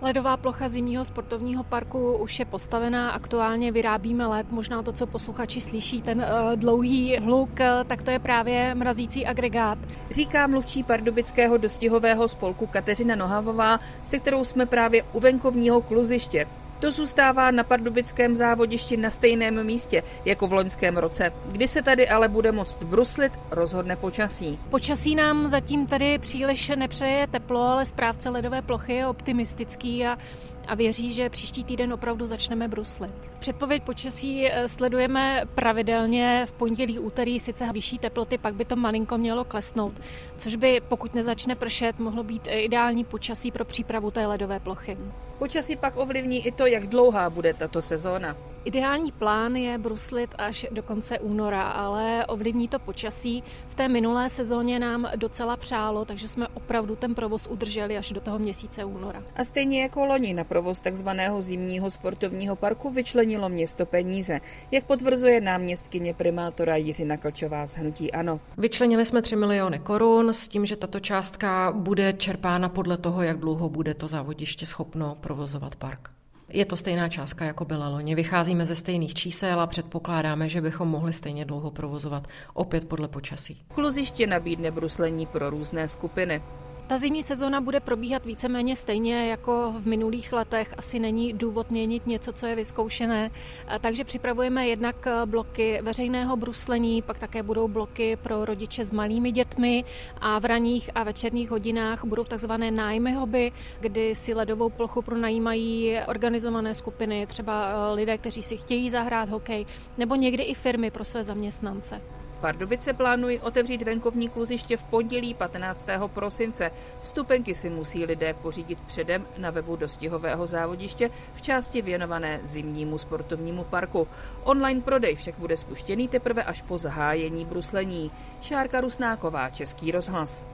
Ledová plocha zimního sportovního parku už je postavená, aktuálně vyrábíme led, možná to, co posluchači slyší, ten dlouhý hluk, tak to je právě mrazící agregát. Říká mluvčí pardubického dostihového spolku Kateřina Nohavová, se kterou jsme právě u venkovního kluziště. To zůstává na pardubickém závodišti na stejném místě jako v loňském roce. Kdy se tady ale bude moct bruslit, rozhodne počasí. Počasí nám zatím tady příliš nepřeje teplo, ale správce ledové plochy je optimistický a věří, že příští týden opravdu začneme bruslit. Předpověď počasí sledujeme pravidelně v pondělí, úterý, sice vyšší teploty, pak by to malinko mělo klesnout, což by, pokud nezačne pršet, mohlo být ideální počasí pro přípravu té ledové plochy. Počasí pak ovlivní i to, jak dlouhá bude tato sezóna. Ideální plán je bruslit až do konce února, ale ovlivní to počasí. V té minulé sezóně nám docela přálo, takže jsme opravdu ten provoz udrželi až do toho měsíce února. A stejně jako loni na provoz takzvaného zimního sportovního parku vyčlenilo město peníze, jak potvrzuje náměstkyně primátora Jiřina Klčová z hnutí ANO. Vyčlenili jsme 3 miliony korun s tím, že tato částka bude čerpána podle toho, jak dlouho bude to závodiště schopno provozovat park. Je to stejná částka, jako byla loni. Vycházíme ze stejných čísel a předpokládáme, že bychom mohli stejně dlouho provozovat opět podle počasí. Kluziště nabídne bruslení pro různé skupiny. Ta zimní sezóna bude probíhat víceméně stejně jako v minulých letech. Asi není důvod měnit něco, co je vyzkoušené. Takže připravujeme jednak bloky veřejného bruslení, pak také budou bloky pro rodiče s malými dětmi a v ranních a večerních hodinách budou takzvané nájmy hobby, kdy si ledovou plochu pronajímají organizované skupiny, třeba lidé, kteří si chtějí zahrát hokej, nebo někdy i firmy pro své zaměstnance. Pardubice plánují otevřít venkovní kluziště v pondělí 15. prosince. Vstupenky si musí lidé pořídit předem na webu dostihového závodiště v části věnované zimnímu sportovnímu parku. Online prodej však bude spuštěný teprve až po zahájení bruslení. Šárka Rusnáková, Český rozhlas.